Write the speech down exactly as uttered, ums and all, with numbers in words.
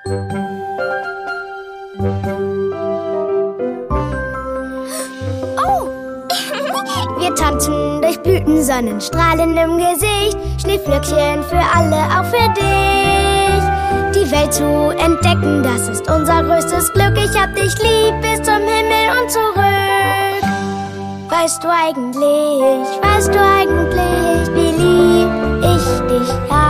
Oh! Wir tanzen durch Blüten, Sonnenstrahlen im Gesicht. Schneeflöckchen für alle, auch für dich. Die Welt zu entdecken, das ist unser größtes Glück. Ich hab dich lieb bis zum Himmel und zurück. Weißt du eigentlich, weißt du eigentlich, wie lieb ich dich habe?